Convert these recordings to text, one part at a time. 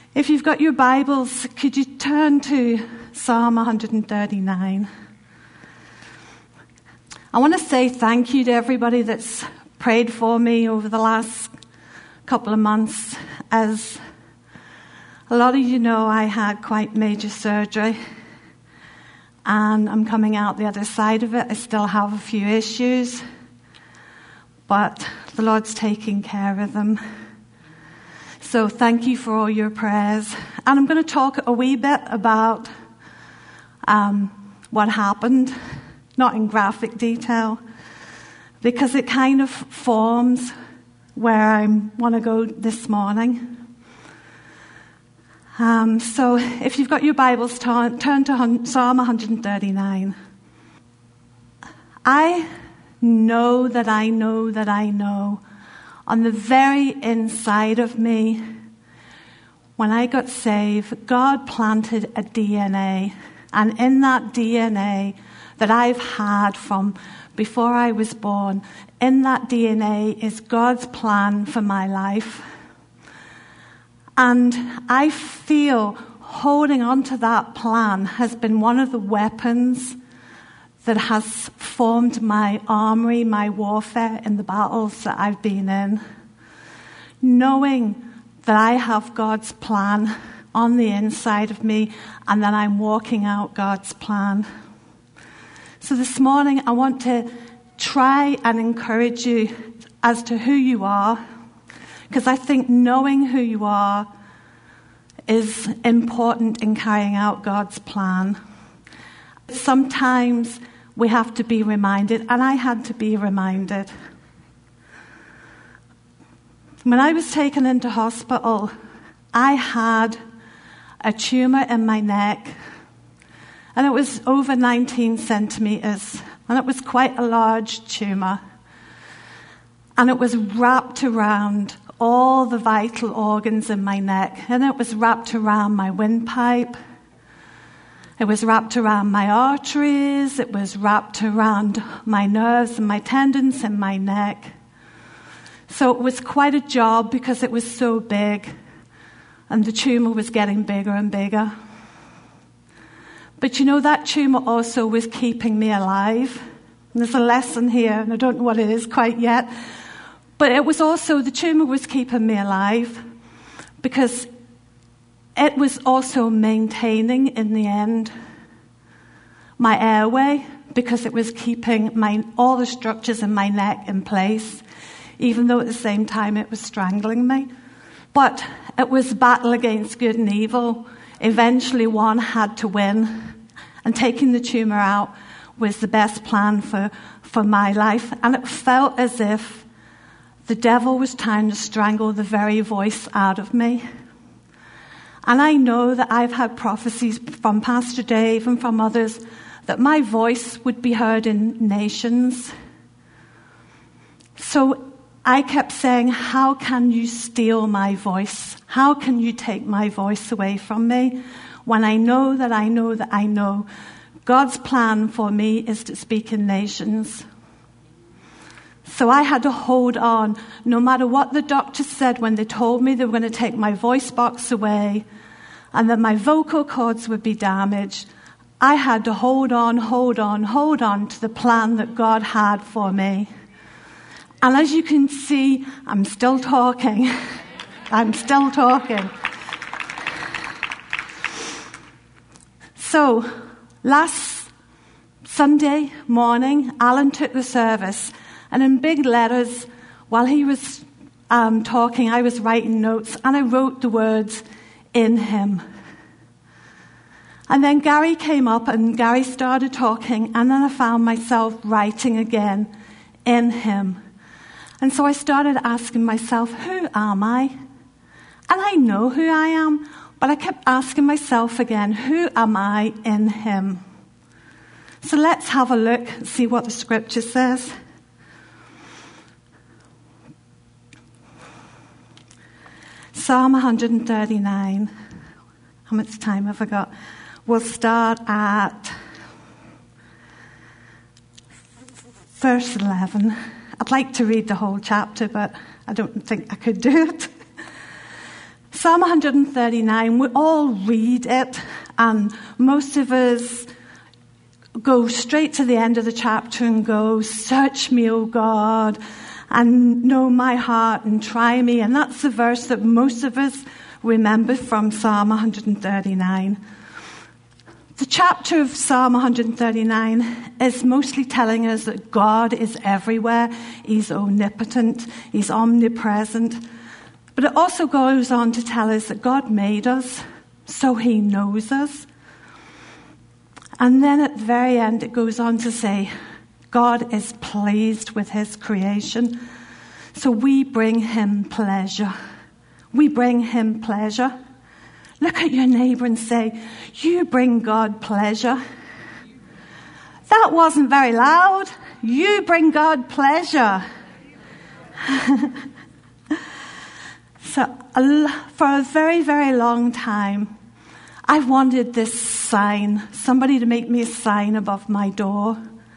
If you've got your Bibles, could you turn to Psalm 139? I want to say thank you to everybody that's prayed for me over the last couple of months. As a lot of you know, I had quite major surgery, and I'm coming out the other side of it. I still have a few issues, but the Lord's taking care of them. So thank you for all your prayers. And I'm going to talk a wee bit about what happened, not in graphic detail, because it kind of forms where I want to go this morning. So if you've got your Bibles, turn to Psalm 139. I know that I know that I know, on the very inside of me, when I got saved, God planted a DNA. And in that DNA that I've had from before I was born, in that DNA is God's plan for my life. And I feel holding on to that plan has been one of the weapons that has formed my armory, my warfare in the battles that I've been in. Knowing that I have God's plan on the inside of me and that I'm walking out God's plan. So this morning I want to try and encourage you as to who you are, because I think knowing who you are is important in carrying out God's plan. Sometimes we have to be reminded, and I had to be reminded. When I was taken into hospital, I had a tumour in my neck, and it was over 19 centimetres, and it was quite a large tumour. And it was wrapped around all the vital organs in my neck, and it was wrapped around my windpipe. It was wrapped around my arteries. It was wrapped around my nerves and my tendons in my neck. So it was quite a job because it was so big, and the tumour was getting bigger and bigger. But you know, that tumour also was keeping me alive. And there's a lesson here, and I don't know what it is quite yet. But it was also, the tumour was keeping me alive because it was also maintaining, in the end, my airway, because it was keeping all the structures in my neck in place, even though at the same time it was strangling me. But it was battle against good and evil. Eventually one had to win, and taking the tumour out was the best plan for my life. And it felt as if the devil was trying to strangle the very voice out of me. And I know that I've had prophecies from Pastor Dave and from others that my voice would be heard in nations. So I kept saying, how can you steal my voice? How can you take my voice away from me? When I know that I know that I know God's plan for me is to speak in nations. So I had to hold on, no matter what the doctor said when they told me they were going to take my voice box away and that my vocal cords would be damaged. I had to hold on to the plan that God had for me. And as you can see, I'm still talking. I'm still talking. So, last Sunday morning, Alan took the service, and in big letters, while he was talking, I was writing notes, and I wrote the words, "in him." And then Gary came up, and Gary started talking, and then I found myself writing again, "in him." And so I started asking myself, who am I? And I know who I am, but I kept asking myself again, who am I in him? So let's have a look and see what the scripture says. Psalm 139. How much time have I got? We'll start at verse 11. I'd like to read the whole chapter, but I don't think I could do it. Psalm 139, we all read it, and most of us go straight to the end of the chapter and go, "Search me, O God, and know my heart and try me." And that's the verse that most of us remember from Psalm 139. The chapter of Psalm 139 is mostly telling us that God is everywhere. He's omnipotent. He's omnipresent. But it also goes on to tell us that God made us, so he knows us. And then at the very end, it goes on to say, God is pleased with his creation. So we bring him pleasure. We bring him pleasure. Look at your neighbor and say, "You bring God pleasure." That wasn't very loud. You bring God pleasure. So for a very, very long time, I wanted this sign, somebody to make me a sign above my door.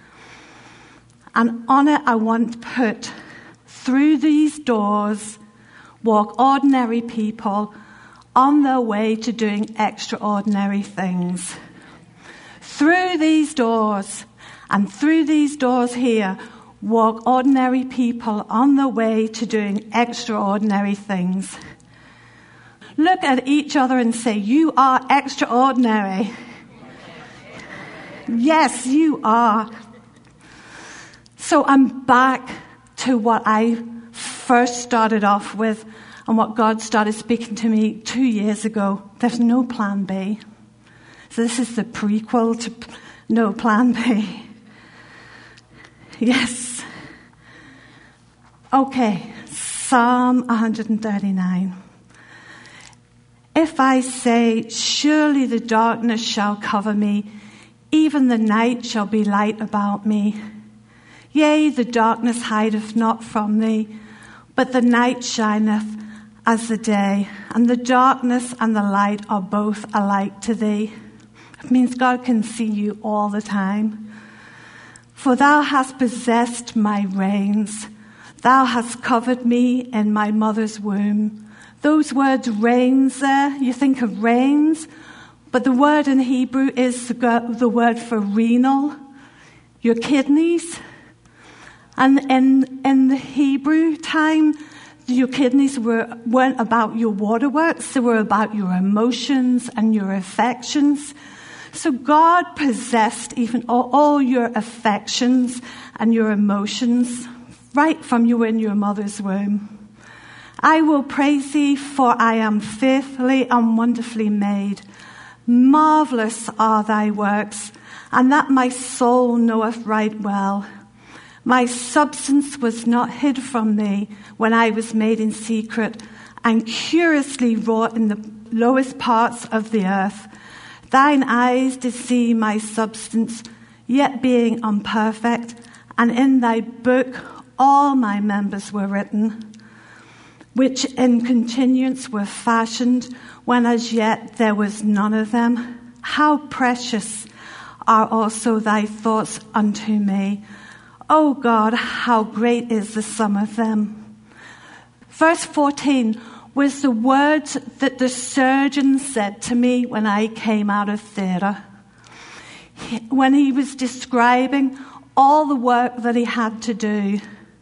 And on it, I want to put, "Through these doors walk ordinary people on their way to doing extraordinary things." Through these doors, and through these doors here, walk ordinary people on their way to doing extraordinary things. Look at each other and say, "You are extraordinary." Yes, you are. So I'm back to what I first started off with and what God started speaking to me 2 years ago. There's no plan B. So this is the prequel to no plan B. Yes. Okay, Psalm 139. If I say, "Surely the darkness shall cover me, even the night shall be light about me. Yea, the darkness hideth not from thee, but the night shineth as the day, and the darkness and the light are both alike to thee." It means God can see you all the time. "For thou hast possessed my reins. Thou hast covered me in my mother's womb." Those words, reins there, you think of reins, but the word in Hebrew is the word for renal, your kidneys. And in the Hebrew time, your kidneys weren't about your waterworks, they were about your emotions and your affections. So God possessed even all your affections and your emotions right from you in your mother's womb. "I will praise thee, for I am fearfully and wonderfully made. Marvelous are thy works, and that my soul knoweth right well. My substance was not hid from thee when I was made in secret, and curiously wrought in the lowest parts of the earth. Thine eyes did see my substance, yet being imperfect, and in thy book all my members were written, which in continuance were fashioned, when as yet there was none of them. How precious are also thy thoughts unto me. O God, how great is the sum of them." Verse 14 was the words that the surgeon said to me when I came out of theatre. When he was describing all the work that he had to do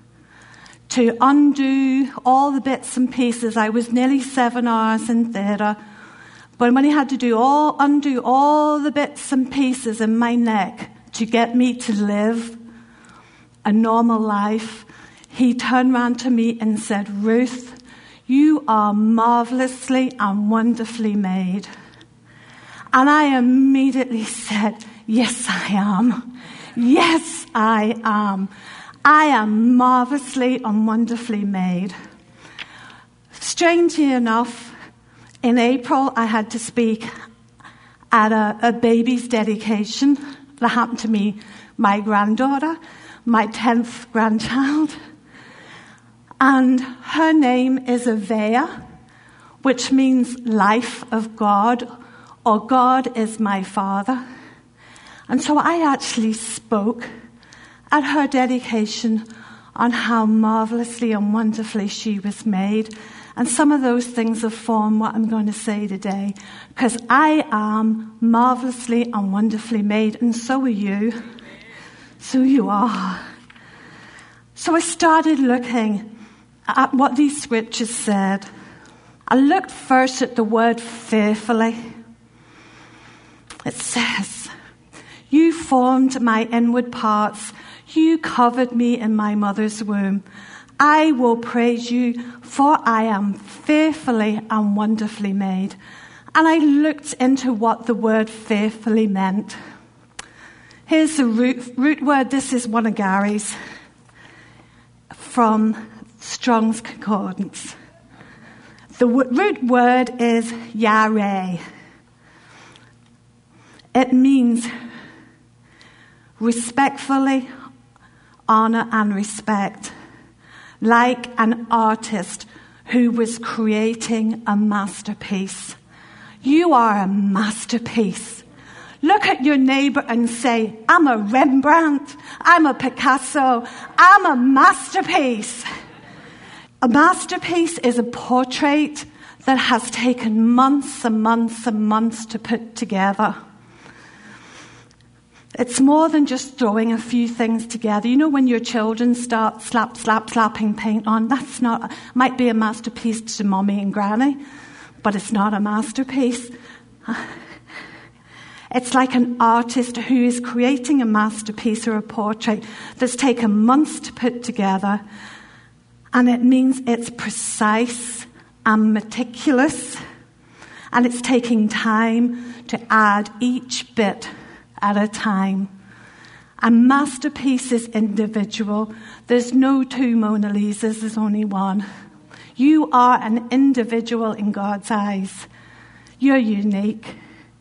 to undo all the bits and pieces. I was nearly 7 hours in theatre. But when he had to undo all the bits and pieces in my neck to get me to live a normal life, he turned round to me and said, "Ruth, you are marvelously and wonderfully made." And I immediately said, "Yes, I am. Yes, I am. I am marvelously and wonderfully made." Strangely enough, in April, I had to speak at a baby's dedication. That happened to me, my granddaughter, my 10th grandchild. And her name is Avea, which means life of God, or God is my Father. And so I actually spoke at her dedication on how marvelously and wonderfully she was made. And some of those things have formed what I'm going to say today. Because I am marvelously and wonderfully made, and so are you. So you are. So I started looking at what these scriptures said. I looked first at the word fearfully. It says, you formed my inward parts. You covered me in my mother's womb. I will praise you, for I am fearfully and wonderfully made. And I looked into what the word fearfully meant. Here's the root word. This is one of Gary's from Strong's Concordance. The root word is yare. It means respectfully, honor and respect, like an artist who was creating a masterpiece. You are a masterpiece. Look at your neighbor and say, I'm a Rembrandt, I'm a Picasso, I'm a masterpiece. A masterpiece is a portrait that has taken months and months and months to put together. It's more than just throwing a few things together. You know when your children start slapping paint on? That's not, might be a masterpiece to mommy and granny, but it's not a masterpiece. It's like an artist who is creating a masterpiece or a portrait that's taken months to put together. And it means it's precise and meticulous. And it's taking time to add each bit at a time. A masterpiece is individual. There's no two Mona Lisas, there's only one. You are an individual in God's eyes. You're unique.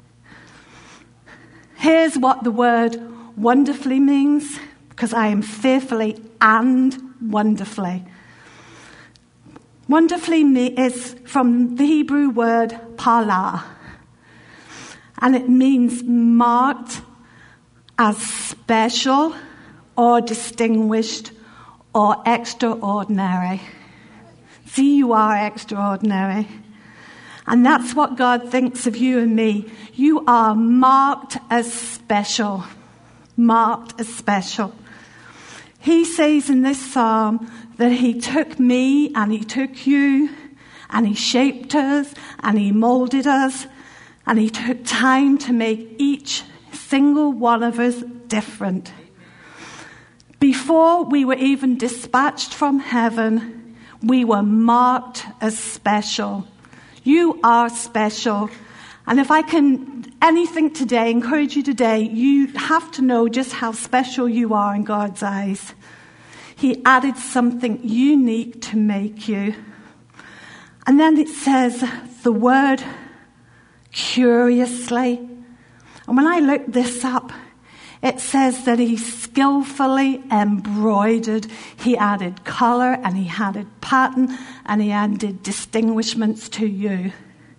Here's what the word wonderfully means, because I am fearfully and wonderfully. Wonderfully is from the Hebrew word pala, and it means marked as special or distinguished or extraordinary. See, you are extraordinary. And that's what God thinks of you and me. You are marked as special. Marked as special. He says in this psalm that he took me and he took you and he shaped us and he molded us and he took time to make each single one of us different. Before we were even dispatched from heaven, we were marked as special. You are special. And if I can, anything today, encourage you today, you have to know just how special you are in God's eyes. He added something unique to make you. And then it says the word curiously. And when I looked this up, it says that he skillfully embroidered. He added color and he added pattern and he added distinguishments to you.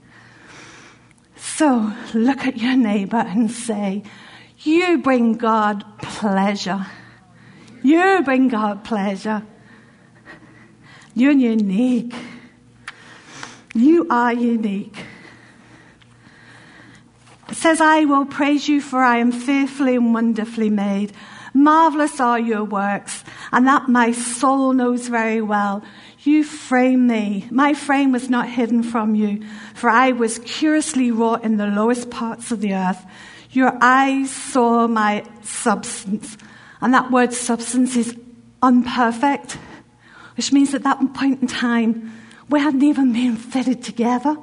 So look at your neighbor and say, you bring God pleasure. You bring God pleasure. You're unique. You are unique. It says, I will praise you, for I am fearfully and wonderfully made. Marvelous are your works, and that my soul knows very well. You framed me. My frame was not hidden from you, for I was curiously wrought in the lowest parts of the earth. Your eyes saw my substance. And that word substance is unperfect, which means at that point in time, we hadn't even been fitted together.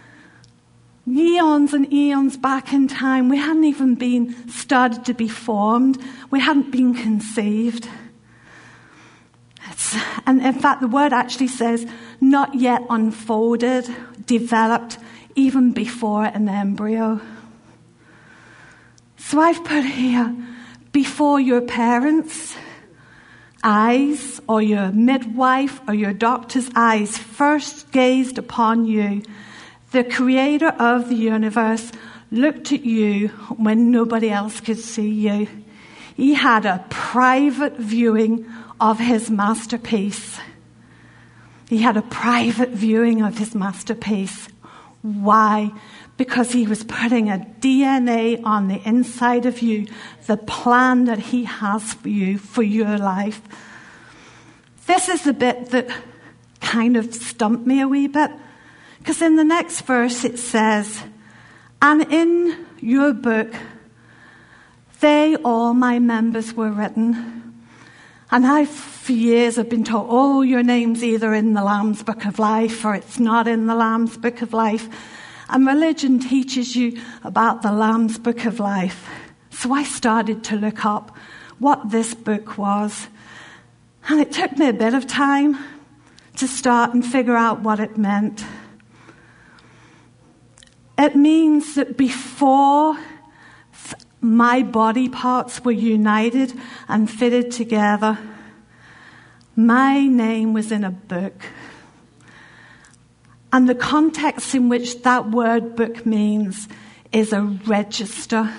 Eons and eons back in time, we hadn't even been started to be formed. We hadn't been conceived. And in fact, the word actually says, not yet unfolded, developed, even before an embryo. So I've put here, before your parents' eyes, or your midwife, or your doctor's eyes first gazed upon you, the creator of the universe looked at you when nobody else could see you. He had a private viewing of his masterpiece. He had a private viewing of his masterpiece. Why? Because he was putting a DNA on the inside of you, the plan that he has for you, for your life. This is the bit that kind of stumped me a wee bit, because in the next verse it says, and in your book, all my members were written. And for years I've been told, oh, your name's either in the Lamb's Book of Life or it's not in the Lamb's Book of Life. And religion teaches you about the Lamb's Book of Life. So I started to look up what this book was. And it took me a bit of time to start and figure out what it meant. It means that before my body parts were united and fitted together, my name was in a book. And the context in which that word book means is a register.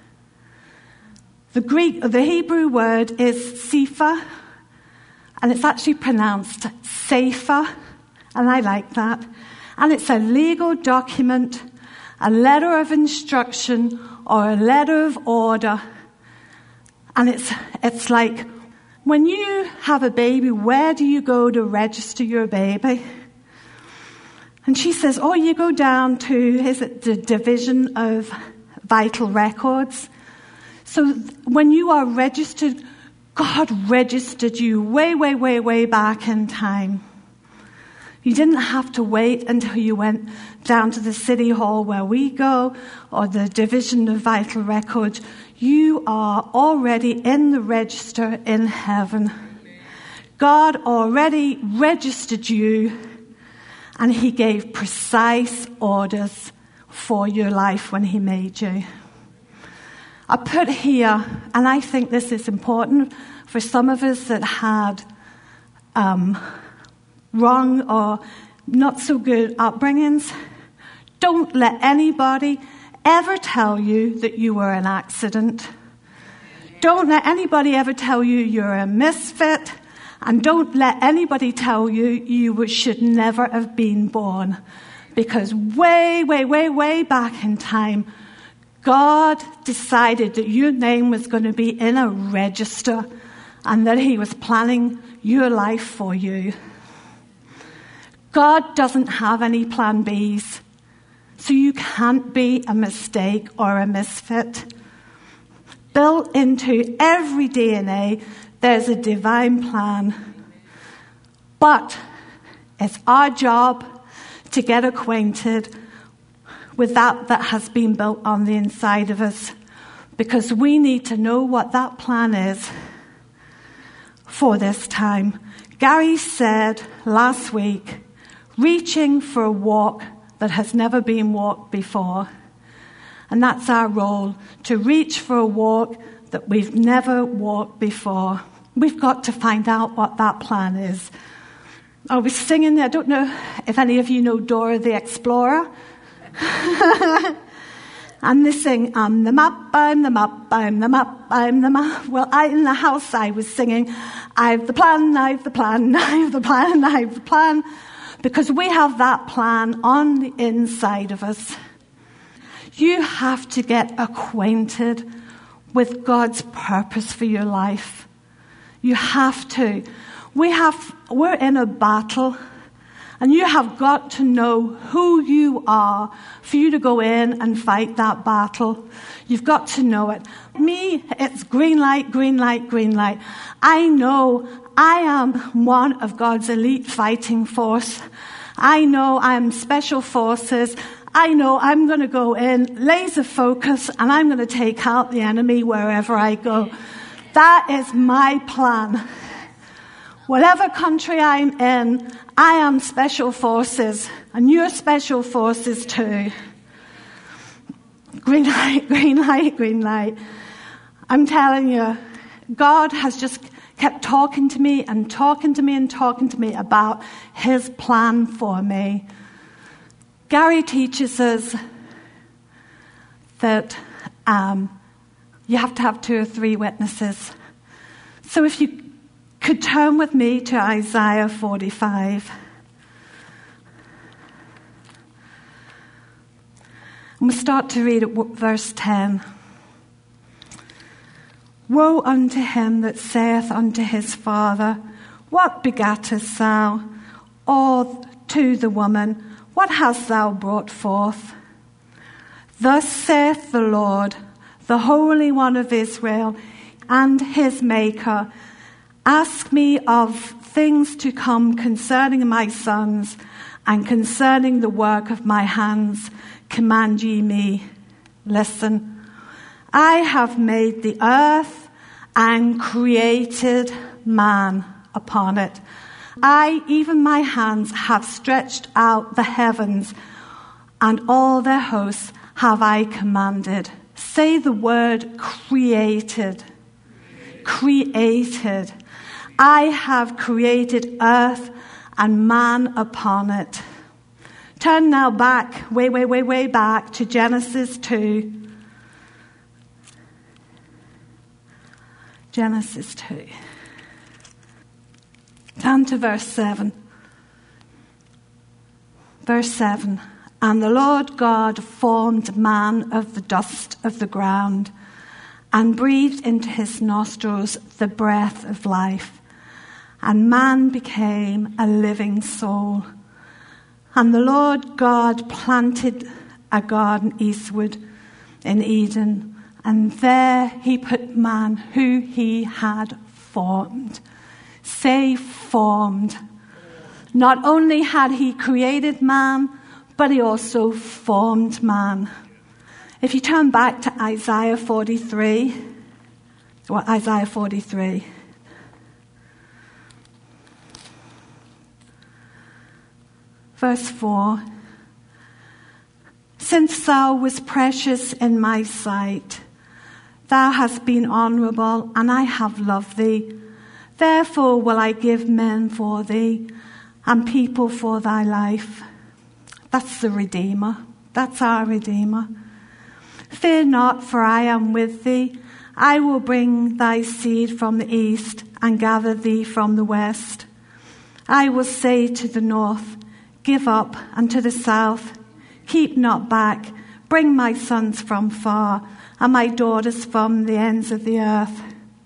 The Hebrew word is sefer, and it's actually pronounced sefer, and I like that. And it's a legal document, a letter of instruction, or a letter of order. And it's like, when you have a baby, where do you go to register your baby? And she says, oh, you go down to, is it the Division of Vital Records? So when you are registered, God registered you way, way, way, way back in time. You didn't have to wait until you went down to the city hall where we go, or the Division of Vital Records. You are already in the register in heaven. God already registered you, and he gave precise orders for your life when he made you. I put here, and I think this is important for some of us that had wrong or not so good upbringings. Don't let anybody ever tell you that you were an accident. Don't let anybody ever tell you you're a misfit. And don't let anybody tell you you should never have been born. Because way, way, way, way back in time, God decided that your name was going to be in a register and that he was planning your life for you. God doesn't have any plan Bs, so you can't be a mistake or a misfit. Built into every DNA, there's a divine plan. But it's our job to get acquainted with that has been built on the inside of us, because we need to know what that plan is for this time. Gary said last week, reaching for a walk that has never been walked before. And that's our role, to reach for a walk that we've never walked before. We've got to find out what that plan is. I was singing, I don't know if any of you know Dora the Explorer. And they sing, I'm the map, I'm the map, I'm the map, I'm the map. Well, in the house I was singing, I've the plan, I've the plan, I've the plan, I've the plan. Because we have that plan on the inside of us. You have to get acquainted with God's purpose for your life. You have to. We're in a battle, and you have got to know who you are for you to go in and fight that battle. You've got to know it. Me, it's green light, green light, green light. I know I am one of God's elite fighting force. I know I'm special forces. I know I'm going to go in, laser focus, and I'm going to take out the enemy wherever I go. That is my plan. Whatever country I'm in, I am special forces, and you're special forces too. Green light, green light, green light. I'm telling you, God has just kept talking to me and talking to me and talking to me about his plan for me. Gary teaches us that you have to have 2 or 3 witnesses. So if you could turn with me to Isaiah 45. And we start to read at verse 10. Woe unto him that saith unto his father, What begattest thou? Or to the woman, What hast thou brought forth? Thus saith the Lord, the Holy One of Israel, and his Maker, Ask me of things to come concerning my sons, and concerning the work of my hands, command ye me. Listen, I have made the earth and created man upon it. I, even my hands, have stretched out the heavens, and all their hosts have I commanded. Say the word created. Created. I have created earth and man upon it. Turn now back, way back to Genesis 2. Genesis 2. Down to verse 7. Verse 7. And the Lord God formed man of the dust of the ground, and breathed into his nostrils the breath of life. And man became a living soul. And the Lord God planted a garden eastward in Eden, and there he put man who he had formed. Say formed. Not only had he created man, but he also formed man. If you turn back to Isaiah 43, verse 4, Since thou wast precious in my sight, thou hast been honourable, and I have loved thee. Therefore will I give men for thee, and people for thy life. That's the Redeemer. That's our Redeemer. Fear not, for I am with thee. I will bring thy seed from the east, and gather thee from the west. I will say to the north, Give up, and to the south, keep not back. Bring my sons from far, and my daughters from the ends of the earth.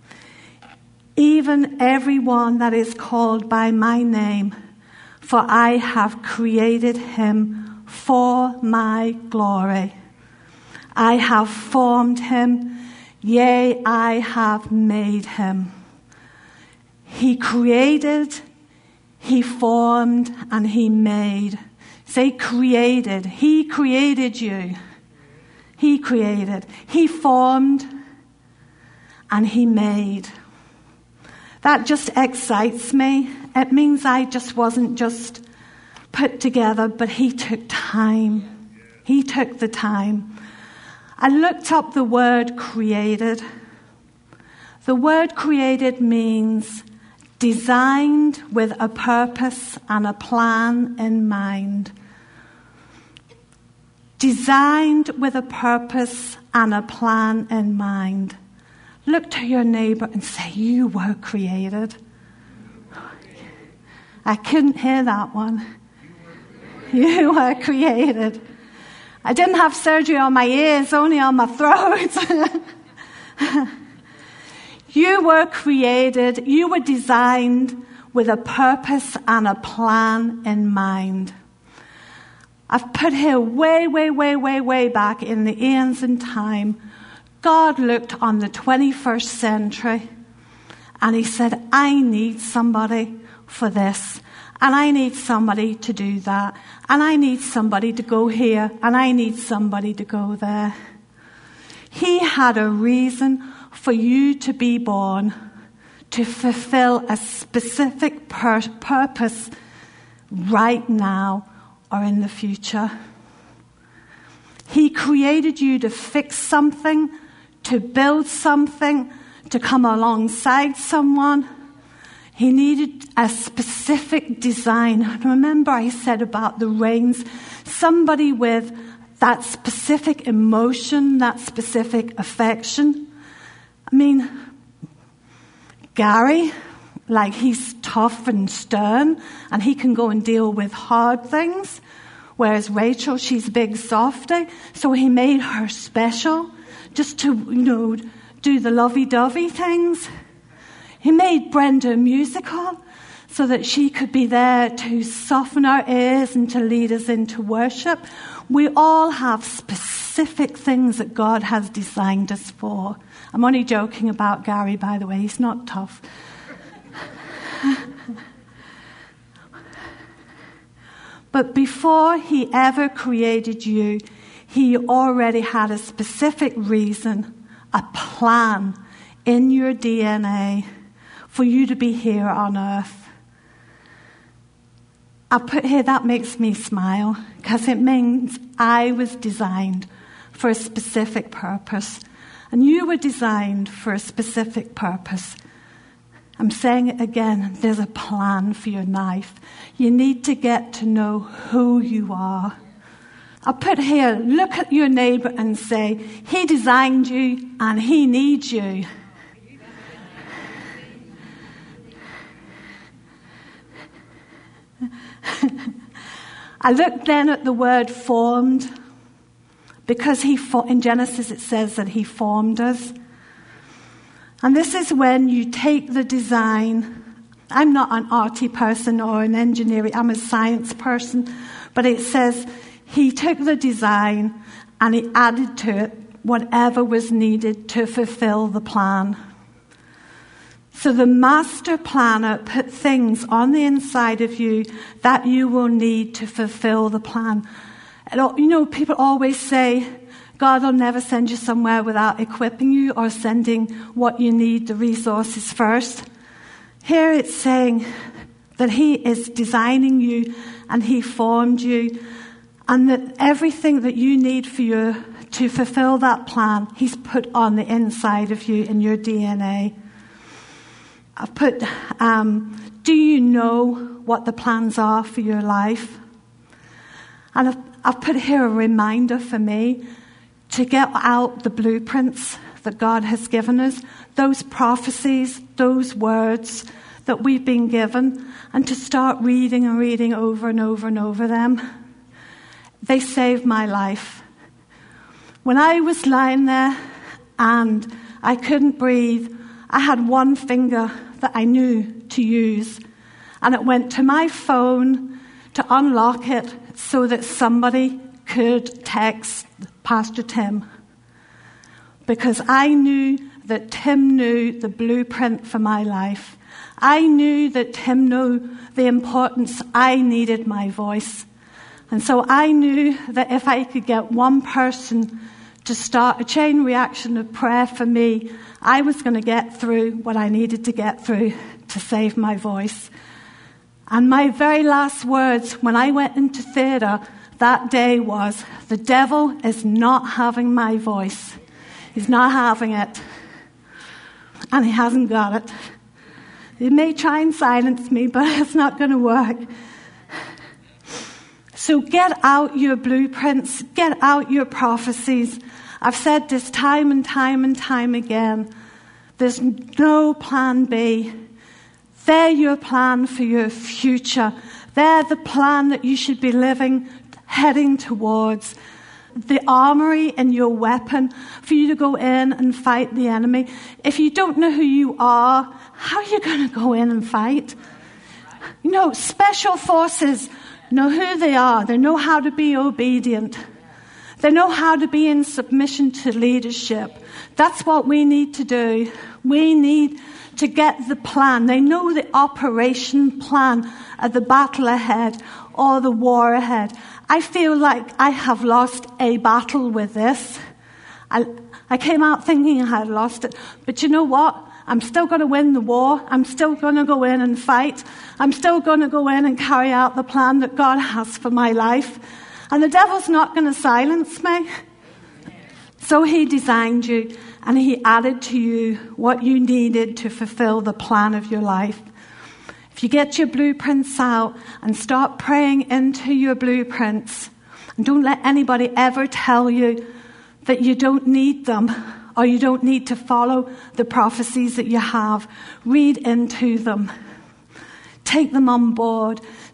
Even every one that is called by my name, for I have created him for my glory. I have formed him, yea, I have made him. He created, he formed, and he made. Say created. He created you. He created. He formed, and he made. That just excites me. It means I just wasn't just put together, but he took time. He took the time. I looked up the word created. The word created means designed with a purpose and a plan in mind. Designed with a purpose and a plan in mind. Look to your neighbour and say, you were created. I couldn't hear that one. You were created. I didn't have surgery on my ears, only on my throat. You were created, you were designed with a purpose and a plan in mind. I've put here way back in the eons in time, God looked on the 21st century and he said, I need somebody for this, and I need somebody to do that, and I need somebody to go here, and I need somebody to go there. He had a reason for you to be born, to fulfill a specific purpose right now or in the future. He created you to fix something, to build something, to come alongside someone. He needed a specific design. And remember I said about the reins, somebody with that specific emotion, that specific affection. I mean, Gary, like he's tough and stern and he can go and deal with hard things. Whereas Rachel, she's big softy, so he made her special just to, do the lovey-dovey things. He made Brenda a musical so that she could be there to soften our ears and to lead us into worship. We all have specific things that God has designed us for. I'm only joking about Gary, by the way. He's not tough. But before he ever created you, he already had a specific reason, a plan in your DNA for you to be here on earth. I put here, that makes me smile, because it means I was designed for a specific purpose. And you were designed for a specific purpose. I'm saying it again, there's a plan for your life. You need to get to know who you are. I put here, look at your neighbour and say, he designed you and he needs you. I looked then at the word formed, because in Genesis it says that he formed us. And this is when you take the design. I'm not an arty person or an engineering, I'm a science person, but it says he took the design and he added to it whatever was needed to fulfill the plan. So the master planner put things on the inside of you that you will need to fulfill the plan. And, people always say, God will never send you somewhere without equipping you or sending what you need, the resources first. Here it's saying that he is designing you and he formed you, and that everything that you need to fulfill that plan, he's put on the inside of you in your DNA. I've put, do you know what the plans are for your life? And I've put here a reminder for me to get out the blueprints that God has given us, those prophecies, those words that we've been given, and to start reading and reading over and over and over them. They saved my life. When I was lying there and I couldn't breathe, I had one finger that I knew to use, and it went to my phone to unlock it so that somebody could text Pastor Tim, because I knew that Tim knew the blueprint for my life. I knew that Tim knew the importance I needed my voice. And so I knew that if I could get one person to start a chain reaction of prayer for me, I was going to get through what I needed to get through to save my voice. And my very last words when I went into theatre that day was, the devil is not having my voice. He's not having it. And he hasn't got it. He may try and silence me, but it's not going to work. So get out your blueprints, get out your prophecies. I've said this time and time and time again. There's no plan B. They're your plan for your future. They're the plan that you should be heading towards. The armory and your weapon for you to go in and fight the enemy. If you don't know who you are, how are you going to go in and fight? Special forces know who they are. They know how to be obedient. They know how to be in submission to leadership. That's what we need to do. We need to get the plan. They know the operation plan of the battle ahead or the war ahead. I feel like I have lost a battle with this. I came out thinking I had lost it. But you know what? I'm still going to win the war. I'm still going to go in and fight. I'm still going to go in and carry out the plan that God has for my life. And the devil's not going to silence me. So he designed you and he added to you what you needed to fulfill the plan of your life. If you get your blueprints out and start praying into your blueprints, and don't let anybody ever tell you that you don't need them or you don't need to follow the prophecies that you have. Read into them. Take them on board.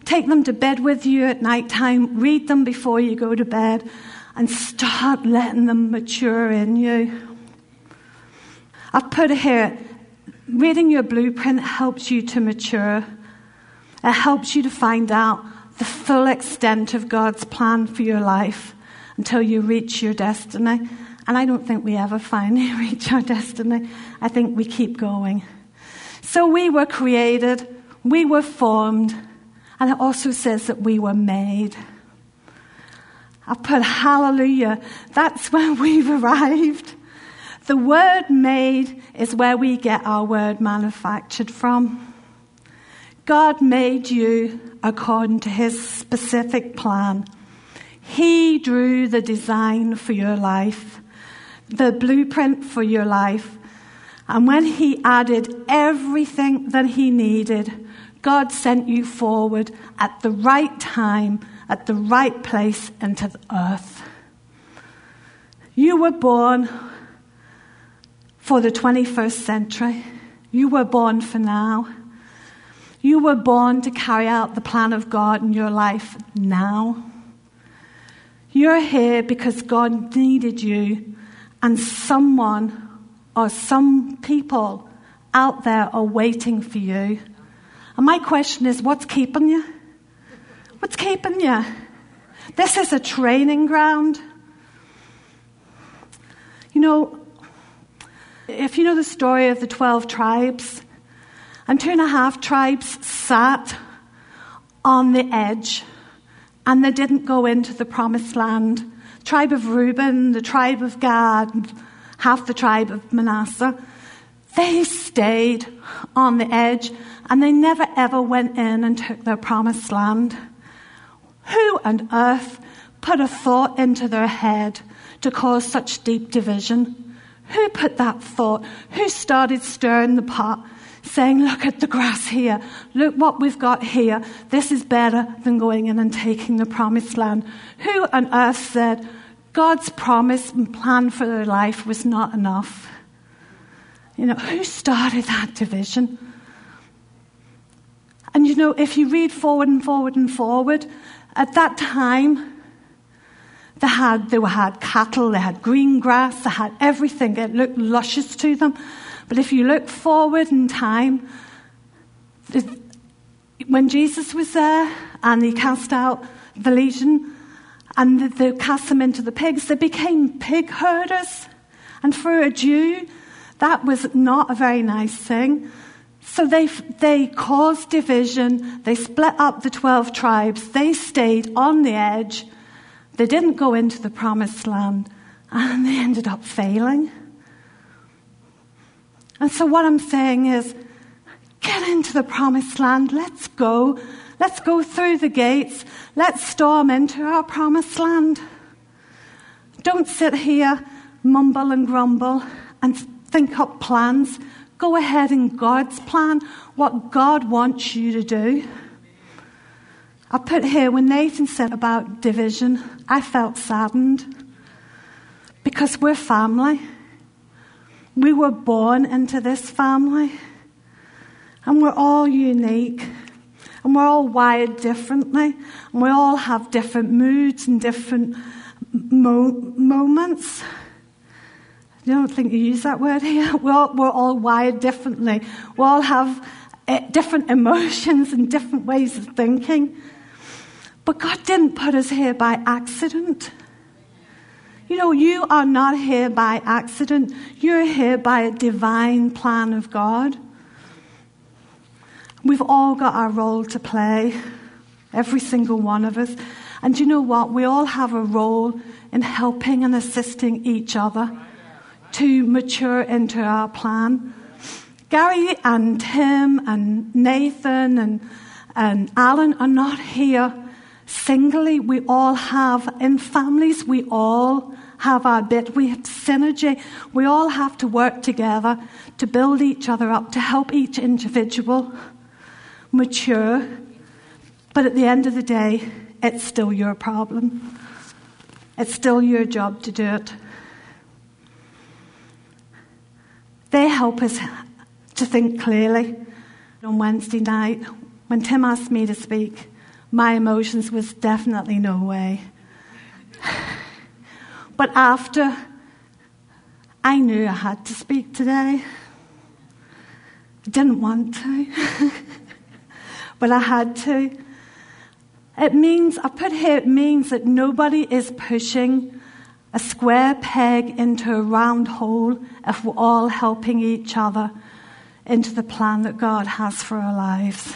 Take them to bed with you at night time. Read them before you go to bed. And start letting them mature in you. I've put it here. Reading your blueprint helps you to mature. It helps you to find out the full extent of God's plan for your life until you reach your destiny. And I don't think we ever finally reach our destiny. I think we keep going. So we were created, we were formed, and it also says that we were made. I've put hallelujah. That's where we've arrived. The word made is where we get our word manufactured from. God made you according to his specific plan. He drew the design for your life, the blueprint for your life. And when he added everything that he needed, God sent you forward at the right time, at the right place into the earth. You were born for the 21st century. You were born for now. You were born to carry out the plan of God in your life now. You're here because God needed you, and someone or some people out there are waiting for you. And my question is, what's keeping you? What's keeping you? This is a training ground. You know, if you know the story of the 12 tribes, and 2.5 tribes sat on the edge, and they didn't go into the promised land. The tribe of Reuben, the tribe of Gad, half the tribe of Manasseh, they stayed on the edge, and they never ever went in and took their promised land. Who on earth put a thought into their head to cause such deep division? Who put that thought? Who started stirring the pot, saying, look at the grass here, look what we've got here, this is better than going in and taking the promised land? Who on earth said God's promise and plan for their life was not enough? You know, who started that division? And you know, if you read forward and forward and forward, at that time, they had cattle, they had green grass, they had everything. It looked luscious to them. But if you look forward in time, when Jesus was there and he cast out the legion and they cast them into the pigs, they became pig herders. And for a Jew, that was not a very nice thing. So they caused division. They split up the 12 tribes. They stayed on the edge. They didn't go into the promised land. And they ended up failing. And so what I'm saying is, get into the promised land. Let's go. Let's go through the gates. Let's storm into our promised land. Don't sit here, mumble and grumble, and think up plans. Go ahead in God's plan, what God wants you to do. I put here, when Nathan said about division, I felt saddened because we're family. We were born into this family, and we're all unique, and we're all wired differently, and we all have different moods and different moments. I don't think you use that word here. We're all wired differently. We all have different emotions and different ways of thinking. But God didn't put us here by accident. You know, you are not here by accident. You're here by a divine plan of God. We've all got our role to play, every single one of us. And you know what? We all have a role in helping and assisting each other to mature into our plan. Gary and Tim and Nathan and Alan are not here singly. We all have, in families, we all have our bit. We have synergy. We all have to work together to build each other up, to help each individual mature. But at the end of the day, it's still your problem. It's still your job to do it. They help us to think clearly. On Wednesday night, when Tim asked me to speak, my emotions was definitely no way. But after, I knew I had to speak today. I didn't want to, but I had to. It means that nobody is pushing a square peg into a round hole if we're all helping each other into the plan that God has for our lives.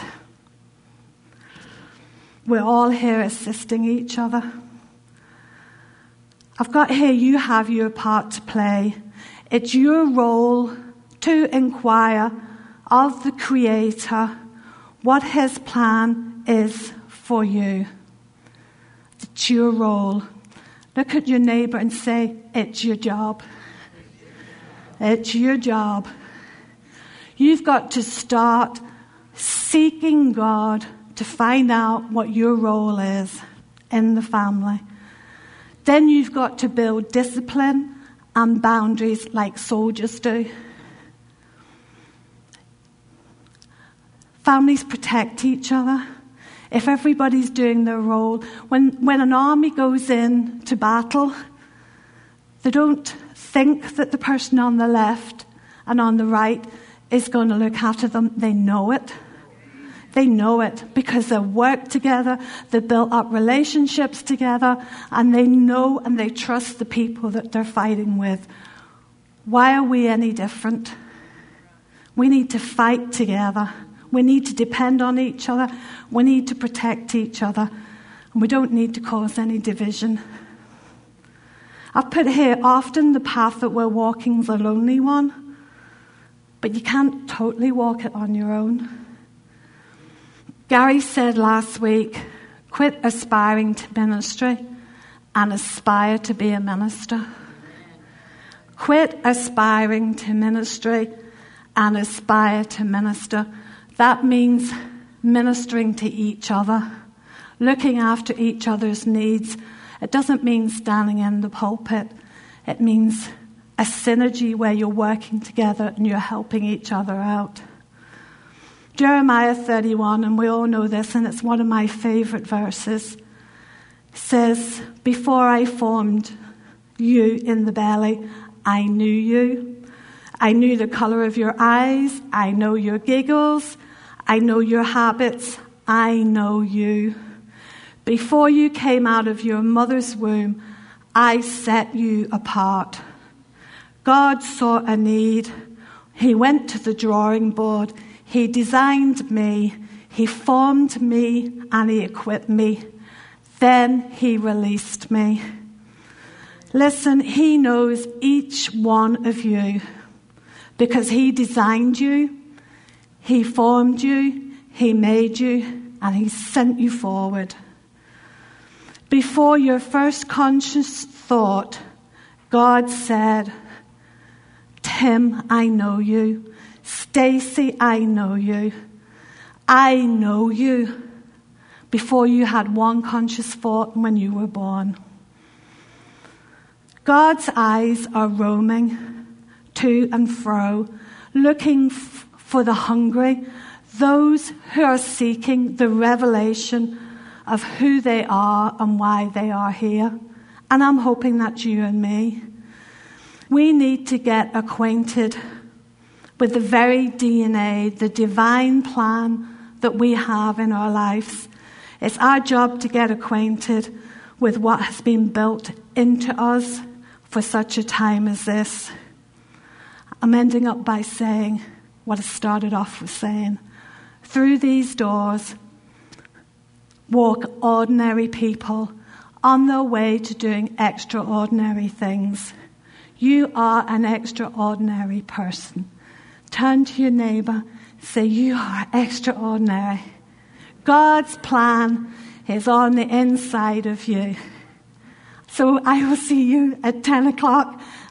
We're all here assisting each other. I've got here, you have your part to play. It's your role to inquire of the Creator what His plan is for you. It's your role. Look at your neighbour and say, it's your job. It's your job. You've got to start seeking God to find out what your role is in the family. Then you've got to build discipline and boundaries like soldiers do. Families protect each other. If everybody's doing their role, when an army goes in to battle, they don't think that the person on the left and on the right is going to look after them. They know it. They know it because they work together, they built up relationships together, and they know and they trust the people that they're fighting with. Why are we any different? We need to fight together. We need to depend on each other. We need to protect each other. And we don't need to cause any division. I've put here, often the path that we're walking is a lonely one, but you can't totally walk it on your own. Gary said last week, quit aspiring to ministry and aspire to be a minister. Quit aspiring to ministry and aspire to minister. That means ministering to each other, looking after each other's needs. It doesn't mean standing in the pulpit. It means a synergy where you're working together and you're helping each other out. Jeremiah 31, and we all know this, and it's one of my favorite verses, says, before I formed you in the belly, I knew you. I knew the color of your eyes. I know your giggles. I know your habits. I know you. Before you came out of your mother's womb, I set you apart. God saw a need. He went to the drawing board. He designed me, He formed me, and He equipped me. Then He released me. Listen, He knows each one of you because He designed you, He formed you, He made you, and He sent you forward. Before your first conscious thought, God said, Tim, I know you. Stacy, I know you. I know you before you had one conscious thought when you were born. God's eyes are roaming to and fro, looking for the hungry, those who are seeking the revelation of who they are and why they are here. And I'm hoping that's you and me. We need to get acquainted with the very DNA, the divine plan that we have in our lives. It's our job to get acquainted with what has been built into us for such a time as this. I'm ending up by saying what I started off with saying. Through these doors walk ordinary people on their way to doing extraordinary things. You are an extraordinary person. Turn to your neighbour, say, you are extraordinary. God's plan is on the inside of you. So I will see you at 10 o'clock